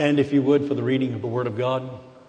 Stand, if you would, for the reading of the Word of God.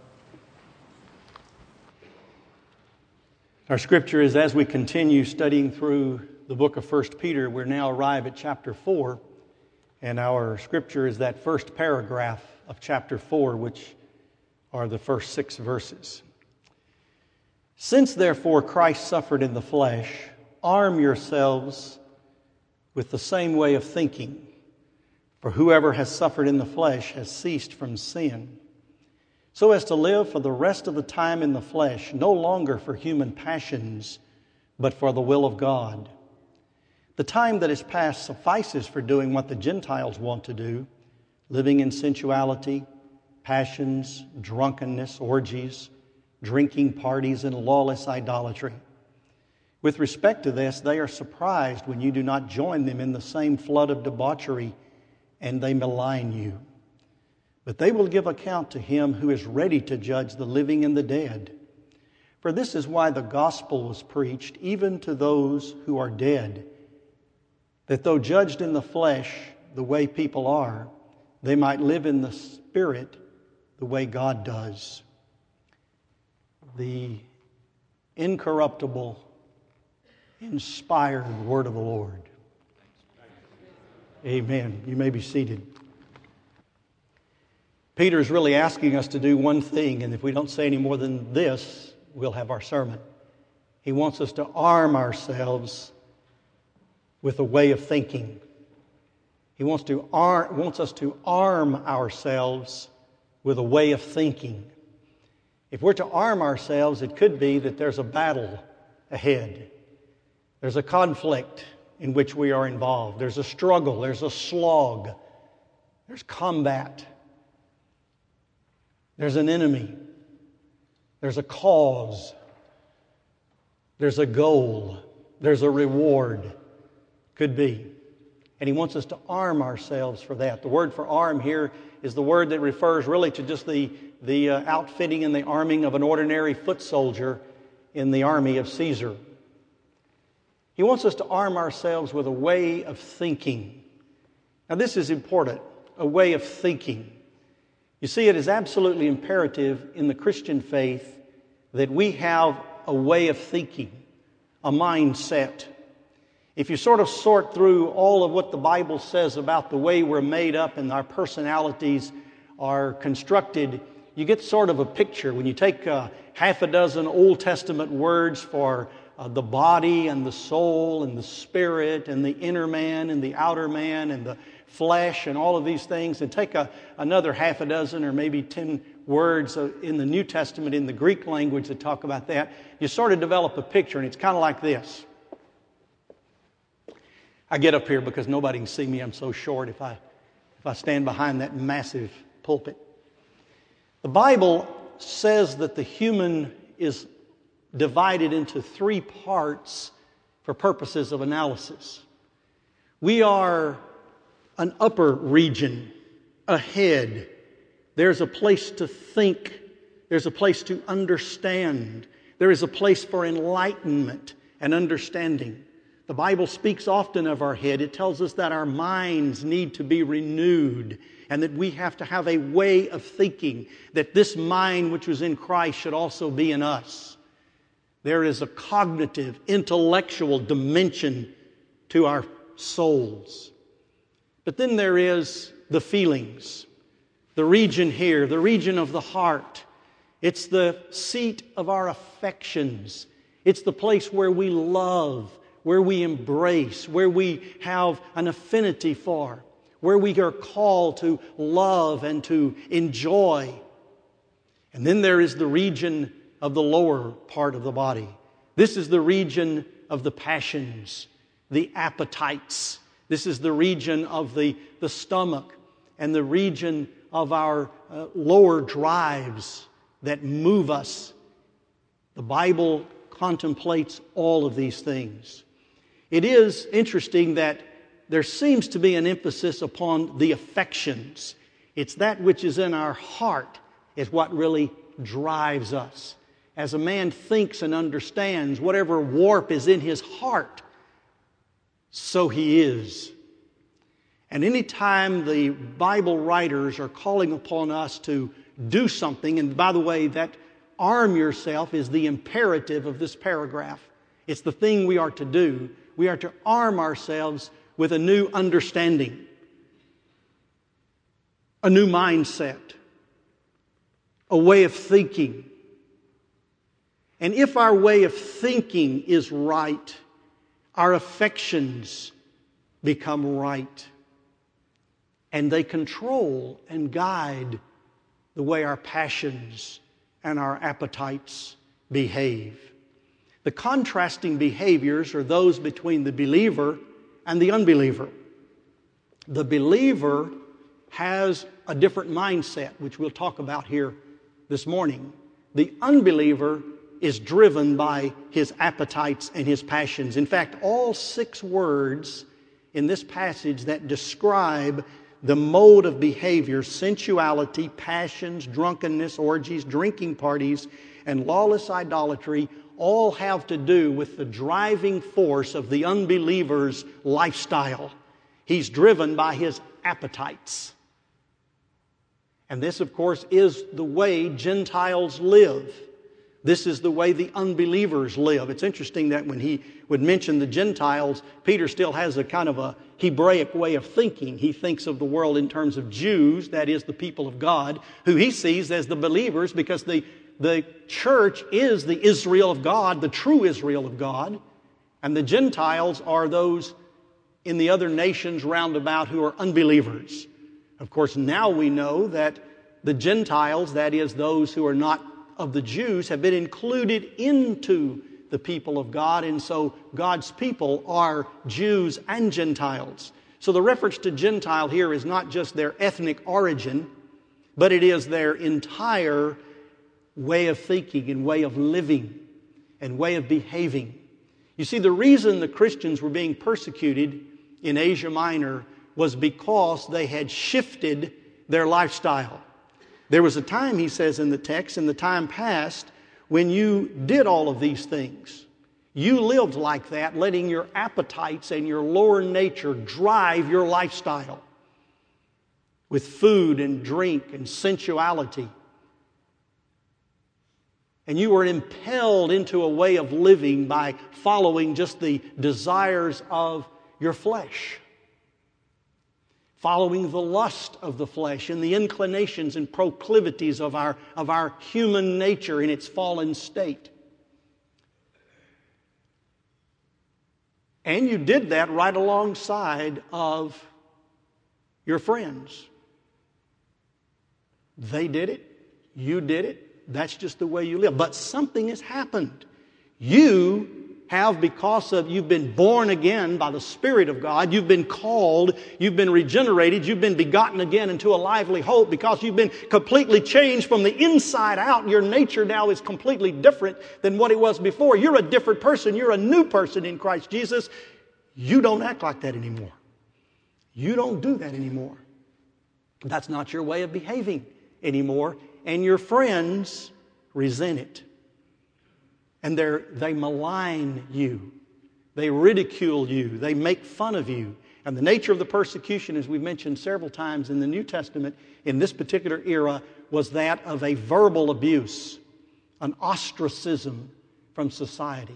Our scripture is, as we continue studying through the book of 1 Peter, we're now arrived at chapter 4, and our scripture is that first paragraph of chapter 4, which are the first 6 verses. Since therefore Christ suffered in the flesh, arm yourselves with the same way of thinking. For whoever has suffered in the flesh has ceased from sin, so as to live for the rest of the time in the flesh, no longer for human passions, but for the will of God. The time that is past suffices for doing what the Gentiles want to do, living in sensuality, passions, drunkenness, orgies, drinking parties, and lawless idolatry. With respect to this, they are surprised when you do not join them in the same flood of debauchery, and they malign you. But they will give account to him who is ready to judge the living and the dead. For this is why the gospel was preached, even to those who are dead, that though judged in the flesh the way people are, they might live in the spirit the way God does. The incorruptible, inspired word of the Lord. Amen. You may be seated. Peter is really asking us to do one thing, and if we don't say any more than this, we'll have our sermon. He wants us to arm ourselves with a way of thinking. He wants us to arm ourselves with a way of thinking. If we're to arm ourselves, it could be that there's a battle ahead. There's a conflict in which we are involved. There's a struggle. There's a slog. There's combat. There's an enemy. There's a cause. There's a goal. There's a reward. Could be. And he wants us to arm ourselves for that. The word for arm here is the word that refers really to just the outfitting and the arming of an ordinary foot soldier in the army of Caesar. He wants us to arm ourselves with a way of thinking. Now this is important, a way of thinking. You see, it is absolutely imperative in the Christian faith that we have a way of thinking, a mindset. If you sort of sort through all of what the Bible says about the way we're made up and our personalities are constructed, you get sort of a picture. When you take half a dozen Old Testament words for the body and the soul and the spirit and the inner man and the outer man and the flesh and all of these things, and take another half a dozen or maybe 10 words in the New Testament in the Greek language that talk about that, you sort of develop a picture, and it's kind of like this. I get up here because nobody can see me. I'm so short if I stand behind that massive pulpit. The Bible says that the human is divided into 3 parts for purposes of analysis. We are an upper region, a head. There's a place to think. There's a place to understand. There is a place for enlightenment and understanding. The Bible speaks often of our head. It tells us that our minds need to be renewed and that we have to have a way of thinking, that this mind which was in Christ should also be in us. There is a cognitive, intellectual dimension to our souls. But then there is the feelings, the region here, the region of the heart. It's the seat of our affections. It's the place where we love, where we embrace, where we have an affinity for, where we are called to love and to enjoy. And then there is the region of the lower part of the body. This is the region of the passions, the appetites. This is the region of the stomach and the region of our lower drives that move us. The Bible contemplates all of these things. It is interesting that there seems to be an emphasis upon the affections. It's that which is in our heart is what really drives us. As a man thinks and understands, whatever warp is in his heart, so he is. And anytime the Bible writers are calling upon us to do something, and by the way, that arm yourself is the imperative of this paragraph. It's the thing we are to do. We are to arm ourselves with a new understanding, a new mindset, a way of thinking. And if our way of thinking is right, our affections become right. And they control and guide the way our passions and our appetites behave. The contrasting behaviors are those between the believer and the unbeliever. The believer has a different mindset, which we'll talk about here this morning. The unbeliever is driven by his appetites and his passions. In fact, all 6 words in this passage that describe the mode of behavior, sensuality, passions, drunkenness, orgies, drinking parties, and lawless idolatry, all have to do with the driving force of the unbeliever's lifestyle. He's driven by his appetites. And this, of course, is the way Gentiles live. This is the way the unbelievers live. It's interesting that when he would mention the Gentiles, Peter still has a kind of a Hebraic way of thinking. He thinks of the world in terms of Jews, that is the people of God, who he sees as the believers because the church is the Israel of God, the true Israel of God. And the Gentiles are those in the other nations round about who are unbelievers. Of course, now we know that the Gentiles, that is those who are not of the Jews, have been included into the people of God, and so God's people are Jews and Gentiles. So the reference to Gentile here is not just their ethnic origin, but it is their entire way of thinking and way of living and way of behaving. You see, the reason the Christians were being persecuted in Asia Minor was because they had shifted their lifestyle. There was a time, he says in the text, in the time past, when you did all of these things. You lived like that, letting your appetites and your lower nature drive your lifestyle with food and drink and sensuality. And you were impelled into a way of living by following just the desires of your flesh, following the lust of the flesh and the inclinations and proclivities of our human nature in its fallen state. And you did that right alongside of your friends. They did it. You did it. That's just the way you live. But something has happened. You have, because of you've been born again by the Spirit of God, you've been called, you've been regenerated, you've been begotten again into a lively hope because you've been completely changed from the inside out. Your nature now is completely different than what it was before. You're a different person. You're a new person in Christ Jesus. You don't act like that anymore. You don't do that anymore. That's not your way of behaving anymore. And your friends resent it. And they malign you. They ridicule you. They make fun of you. And the nature of the persecution, as we've mentioned several times in the New Testament, in this particular era, was that of a verbal abuse, an ostracism from society.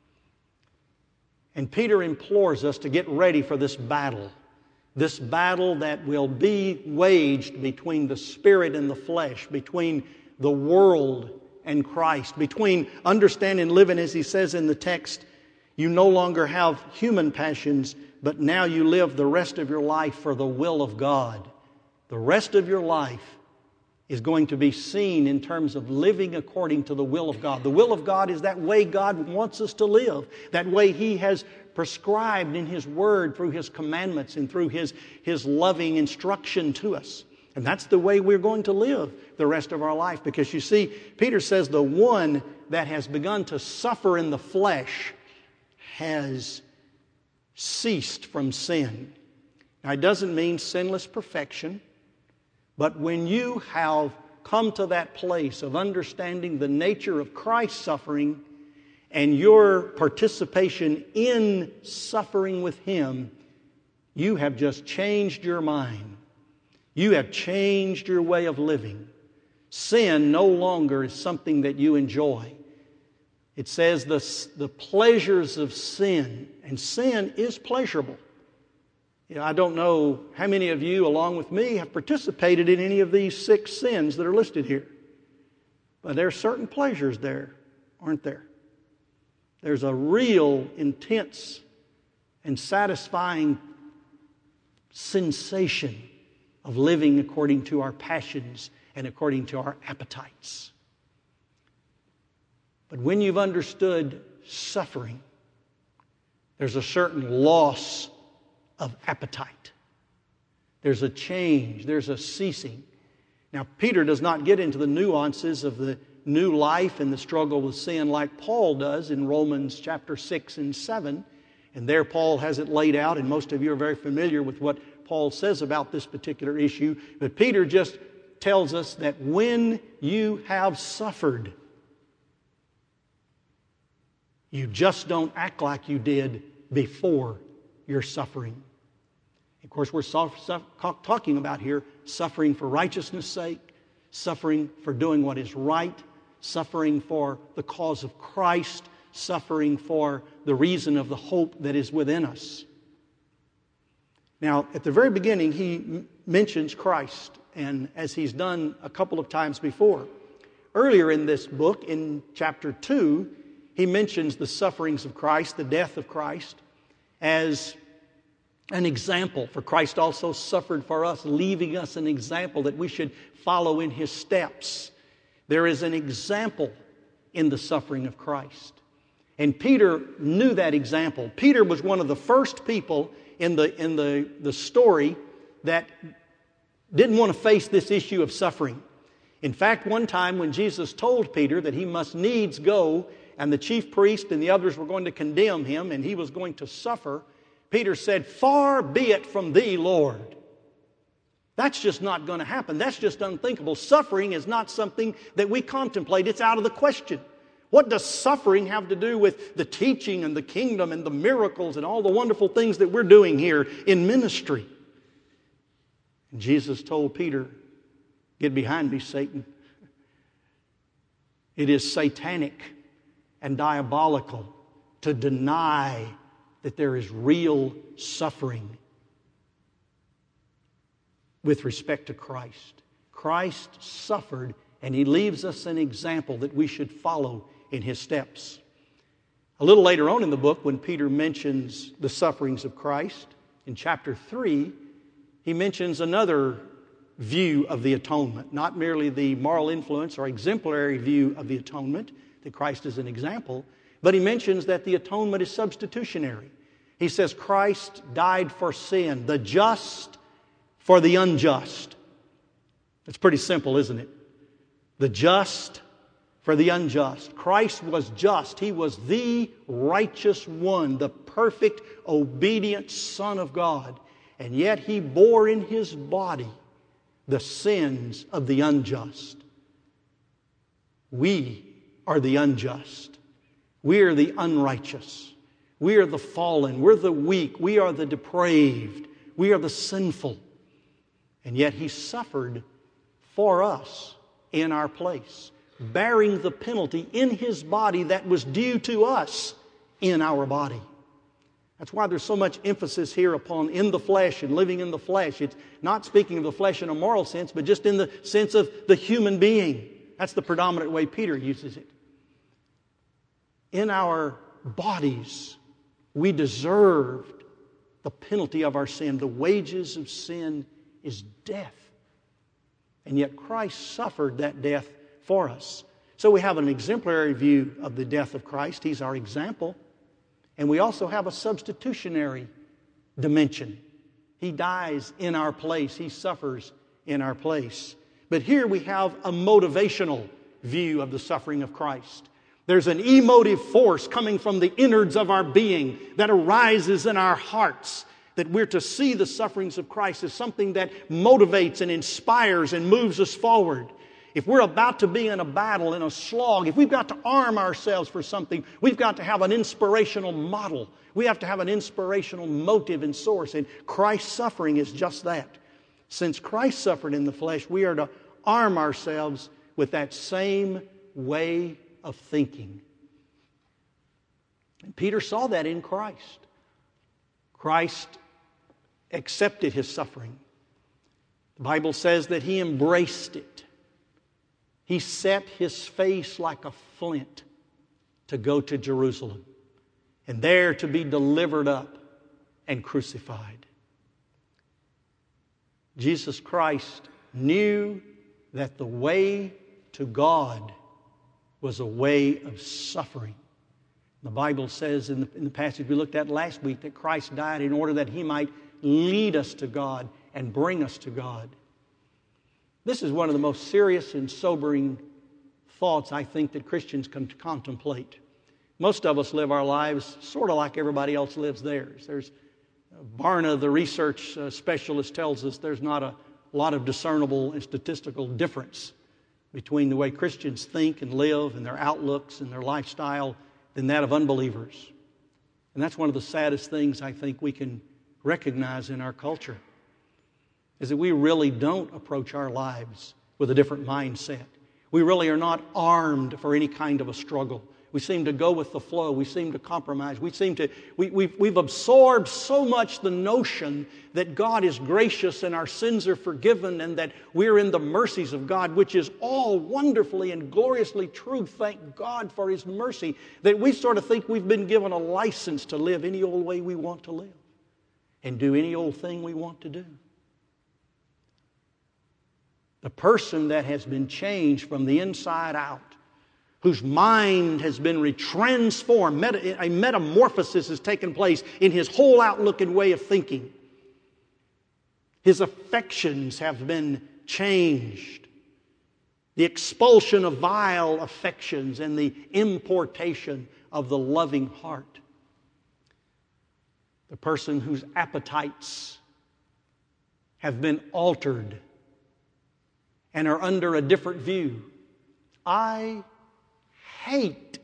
And Peter implores us to get ready for this battle that will be waged between the spirit and the flesh, between the world and Christ, between understanding and living, as he says in the text, you no longer have human passions, but now you live the rest of your life for the will of God. The rest of your life is going to be seen in terms of living according to the will of God. The will of God is that way God wants us to live, that way He has prescribed in His Word through His commandments and through His loving instruction to us. And that's the way we're going to live the rest of our life. Because you see, Peter says the one that has begun to suffer in the flesh has ceased from sin. Now, it doesn't mean sinless perfection, but when you have come to that place of understanding the nature of Christ's suffering and your participation in suffering with Him, You have just changed your mind. You have changed your way of living. Sin no longer is something that you enjoy. It says the pleasures of sin, and sin is pleasurable. I don't know how many of you, along with me, have participated in any of these 6 sins that are listed here. But there are certain pleasures there, aren't there? There's a real intense and satisfying sensation of living according to our passions and according to our appetites. But when you've understood suffering, there's a certain loss of appetite. There's a change, there's a ceasing. Now, Peter does not get into the nuances of the new life and the struggle with sin like Paul does in Romans chapter 6 and 7. And there Paul has it laid out, and most of you are very familiar with what Paul says about this particular issue. But Peter just tells us that when you have suffered, you just don't act like you did before your suffering. Of course, we're talking about here suffering for righteousness' sake, suffering for doing what is right, suffering for the cause of Christ, suffering for the reason of the hope that is within us. Now, at the very beginning, he mentions Christ, and as he's done a couple of times before. Earlier in this book, in chapter 2, he mentions the sufferings of Christ, the death of Christ, as an example. For Christ also suffered for us, leaving us an example that we should follow in His steps. There is an example in the suffering of Christ. And Peter knew that example. Peter was one of the first people in the story that didn't want to face this issue of suffering. In fact, one time when Jesus told Peter that he must needs go, and the chief priest and the others were going to condemn him and he was going to suffer, Peter said, "Far be it from thee, Lord." That's just not going to happen. That's just unthinkable. Suffering is not something that we contemplate. It's out of the question. What does suffering have to do with the teaching and the kingdom and the miracles and all the wonderful things that we're doing here in ministry? And Jesus told Peter, "Get behind me, Satan. It is satanic and diabolical to deny that there is real suffering with respect to Christ." Christ suffered, and He leaves us an example that we should follow in His steps. A little later on in the book, when Peter mentions the sufferings of Christ, in chapter 3, he mentions another view of the atonement, not merely the moral influence or exemplary view of the atonement, that Christ is an example, but he mentions that the atonement is substitutionary. He says Christ died for sin, the just for the unjust. It's pretty simple, isn't it? The just for the unjust. Christ was just. He was the righteous one, the perfect, obedient Son of God. And yet He bore in His body the sins of the unjust. We are the unjust. We are the unrighteous. We are the fallen. We're the weak. We are the depraved. We are the sinful. And yet He suffered for us in our place, bearing the penalty in His body that was due to us in our body. That's why there's so much emphasis here upon in the flesh and living in the flesh. It's not speaking of the flesh in a moral sense, but just in the sense of the human being. That's the predominant way Peter uses it. In our bodies, we deserved the penalty of our sin. The wages of sin is death. And yet Christ suffered that death for us. So we have an exemplary view of the death of Christ. He's our example. And we also have a substitutionary dimension. He dies in our place. He suffers in our place. But here we have a motivational view of the suffering of Christ. There's an emotive force coming from the innards of our being that arises in our hearts, that we're to see the sufferings of Christ as something that motivates and inspires and moves us forward. If we're about to be in a battle, in a slog, if we've got to arm ourselves for something, we've got to have an inspirational model. We have to have an inspirational motive and source. And Christ's suffering is just that. Since Christ suffered in the flesh, we are to arm ourselves with that same way of thinking. And Peter saw that in Christ. Christ accepted His suffering. The Bible says that He embraced it. He set His face like a flint to go to Jerusalem and there to be delivered up and crucified. Jesus Christ knew that the way to God was a way of suffering. The Bible says in the passage we looked at last week that Christ died in order that He might lead us to God and bring us to God. This is one of the most serious and sobering thoughts I think that Christians can contemplate. Most of us live our lives sort of like everybody else lives theirs. Barna, the research specialist, tells us there's not a lot of discernible and statistical difference between the way Christians think and live and their outlooks and their lifestyle than that of unbelievers. And that's one of the saddest things I think we can recognize in our culture, is that we really don't approach our lives with a different mindset. We really are not armed for any kind of a struggle. We seem to go with the flow. We seem to compromise. We've absorbed so much the notion that God is gracious and our sins are forgiven and that we're in the mercies of God, which is all wonderfully and gloriously true. Thank God for His mercy, that we sort of think we've been given a license to live any old way we want to live and do any old thing we want to do. The person that has been changed from the inside out, whose mind has been retransformed, a metamorphosis has taken place in his whole outlook and way of thinking. His affections have been changed. The expulsion of vile affections and the importation of the loving heart. The person whose appetites have been altered and are under a different view. I hate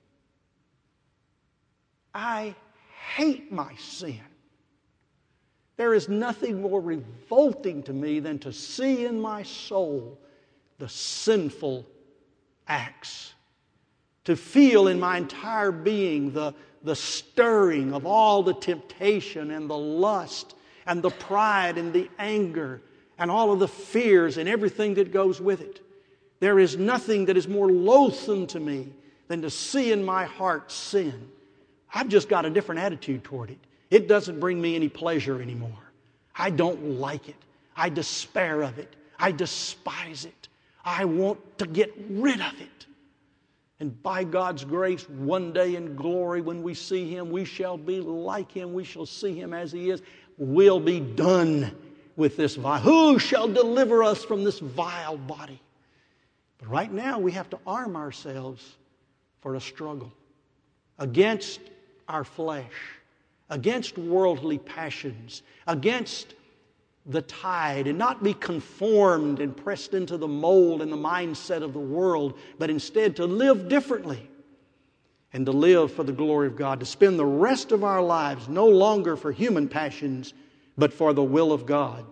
my sin. There is nothing more revolting to me than to see in my soul the sinful acts. To feel in my entire being the stirring of all the temptation and the lust and the pride and the anger and all of the fears and everything that goes with it. There is nothing that is more loathsome to me than to see in my heart sin. I've just got a different attitude toward it. It doesn't bring me any pleasure anymore. I don't like it. I despair of it. I despise it. I want to get rid of it. And by God's grace, one day in glory when we see Him, we shall be like Him. We shall see Him as He is. We'll be done with this vile. Who shall deliver us from this vile body? But right now we have to arm ourselves for a struggle against our flesh, against worldly passions, against the tide, and not be conformed and pressed into the mold and the mindset of the world, but instead to live differently and to live for the glory of God, to spend the rest of our lives no longer for human passions, but for the will of God.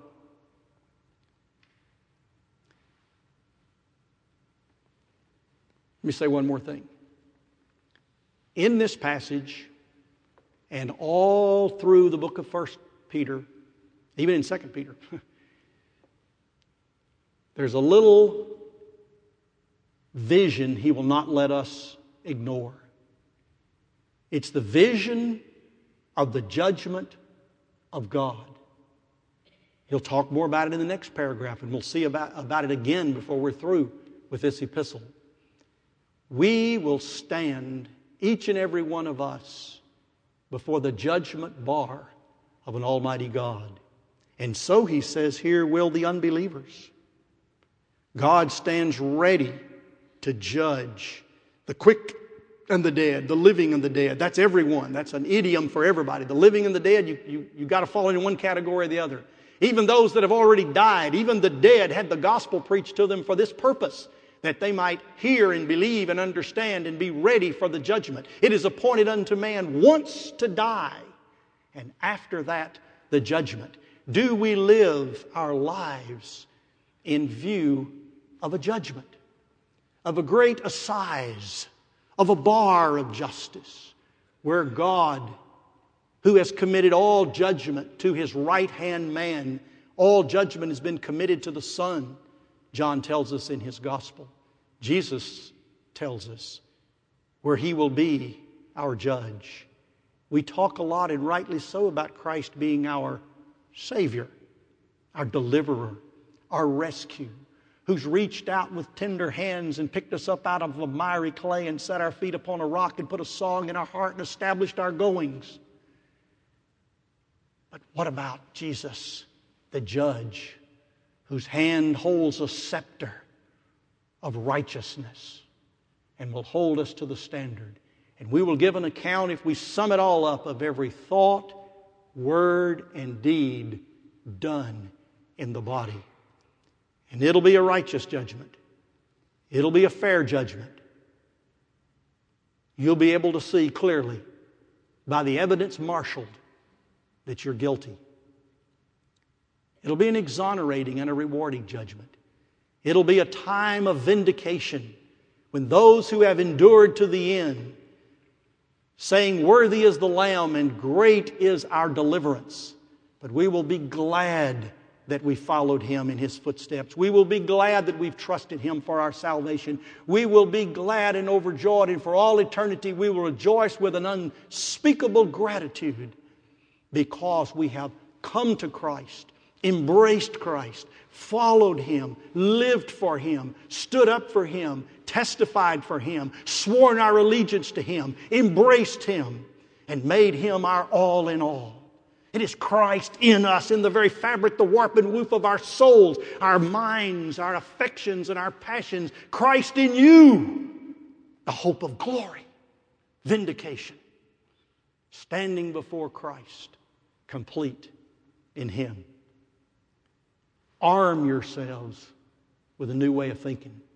Let me say one more thing. In this passage, and all through the book of 1 Peter, even in 2 Peter, there's a little vision He will not let us ignore. It's the vision of the judgment of God. He'll talk more about it in the next paragraph, and we'll see about it again before we're through with this epistle. We will stand, each and every one of us, before the judgment bar of an almighty God. And so, he says here, will the unbelievers. God stands ready to judge the quick and the dead, the living and the dead. That's everyone. That's an idiom for everybody. The living and the dead, you got to fall into one category or the other. Even those that have already died, even the dead, had the gospel preached to them for this purpose, that they might hear and believe and understand and be ready for the judgment. It is appointed unto man once to die, and after that, the judgment. Do we live our lives in view of a judgment, of a great assize, of a bar of justice, where God, who has committed all judgment to His right-hand man, all judgment has been committed to the Son, John tells us in his gospel. Jesus tells us where He will be our judge. We talk a lot, and rightly so, about Christ being our Savior, our deliverer, our rescue, who's reached out with tender hands and picked us up out of the miry clay and set our feet upon a rock and put a song in our heart and established our goings. But what about Jesus, the judge, whose hand holds a scepter of righteousness and will hold us to the standard? And we will give an account, if we sum it all up, of every thought, word, and deed done in the body. And it'll be a righteous judgment. It'll be a fair judgment. You'll be able to see clearly by the evidence marshaled that you're guilty. It'll be an exonerating and a rewarding judgment. It'll be a time of vindication when those who have endured to the end, saying, "Worthy is the Lamb and great is our deliverance," but we will be glad that we followed Him in His footsteps. We will be glad that we've trusted Him for our salvation. We will be glad and overjoyed, and for all eternity we will rejoice with an unspeakable gratitude because we have come to Christ, embraced Christ, followed Him, lived for Him, stood up for Him, testified for Him, sworn our allegiance to Him, embraced Him, and made Him our all in all. It is Christ in us, in the very fabric, the warp and woof of our souls, our minds, our affections, and our passions. Christ in you, the hope of glory, vindication, standing before Christ, complete in Him. Arm yourselves with a new way of thinking.